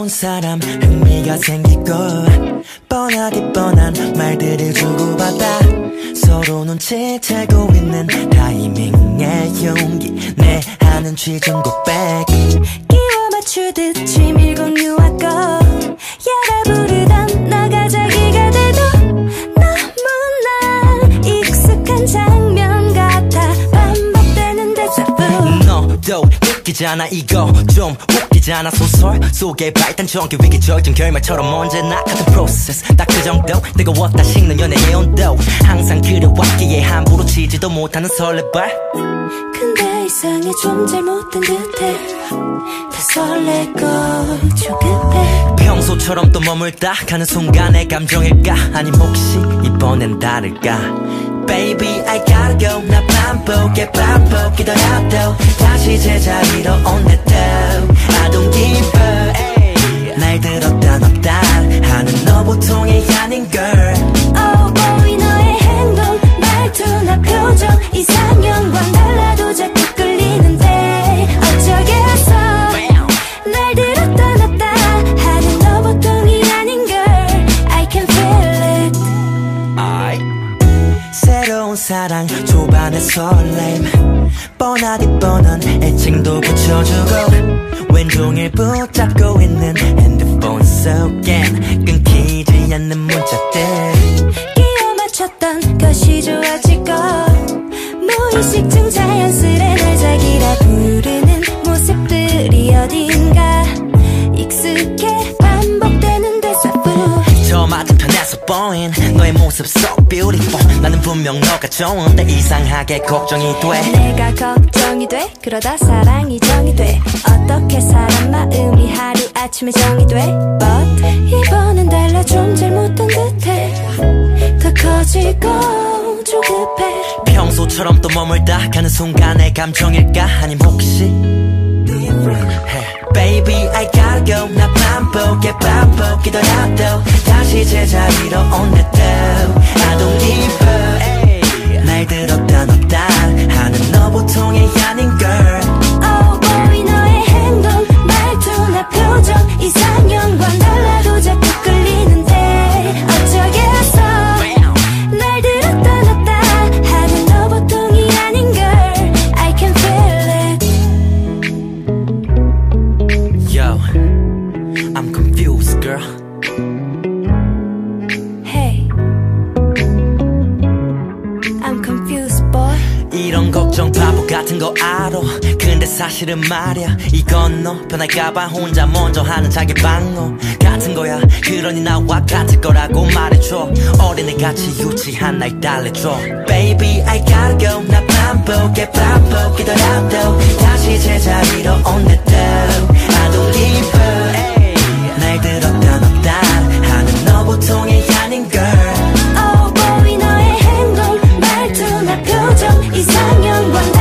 새로운 사람 흥미가 생기고 뻔하디 뻔한 말들을 주고받아 서로 눈치채고 있는 타이밍의 용기 내 하는 취중 고백 끼워 맞추듯 치밀고 유아고 야라 부르던 너가 자기가 돼도 너무나 익숙한 장면 같아 반복되는 대사뿐 너도 느끼잖아 이거 좀 웃기잖아 소설 속의 발단적인 위기적인 결말처럼 언제나 같은 프로세스 딱 그 정도 뜨거웠다 식는 연애의 온도 항상 그래왔기에 함부로 치지도 못하는 설레발 근데 이상해 좀 잘못된 듯해 다 설레고 조급해 평소처럼 또 머물다 가는 순간의 감정일까 아님 혹시 이번엔 다를까 Baby I gotta go 나 반복이더라도 다시 제자리로 온대도 I don't give up 날 들었다 놨다 하는 너 보통이 아닌 girl Oh boy 너의 행동 말투나 표정 이상형과 달라도 자꾸 끌리는데 어쩌겠어 날 들었다 놨다 하는 너 보통이 아닌 girl I can feel it 새로운 사랑 초반의 설렘 뻔하디 뻔한 애칭도 붙여주고 왼종일 붙잡고 있는 핸드폰 속엔 끊기지 않는 문자들 끼워 맞췄던 것이 좋아지고 무의식중 자연스레 널 자기라 부르는 모습들이 어딘가 익숙해 반복되는 대사뿐 저 맞은편에서 보인 너의 모습 so beautiful 나는 분명 너가 좋은데 이상하게 걱정이 돼 내가 걱정이 돼 그러다 사랑이 정이 돼 어떻게 사람 마음이 하루아침에 정이 돼 But 이번엔 달라 좀 잘못된 듯해 더 커지고 조급해 평소처럼 또 머물다 가는 순간의 감정일까 아님 혹시 hey. Baby I gotta go 나 반복이더라도 다시 제자리로 온대도 I don't give up 날 들었다 놨다 하는 너 보통이 아닌 girl Oh boy 너의 행동 말투나 표정 이상형과 달라도 자꾸 끌리는데 어쩌겠어 날 들었다 놨다 하는 너 보통이 아닌 girl I can feel it Yo I'm confused girl Hey I'm confused boy 이런 걱정 바보 같은 거 알아 근데 사실은 말야 이건 너 변할까봐 혼자 먼저 하는 자기 방어 같은 거야 그러니 나와 같을 거라고 말해줘 어린애같이 유치한 날 달래줘 Baby I gotta go 나 반복이더라도 다시 제자리로 온대도 I don't give up 날 들었다 놨다 하는 너 보통이 아닌 girl Oh boy 너의 행동 말투나 표정 이상형과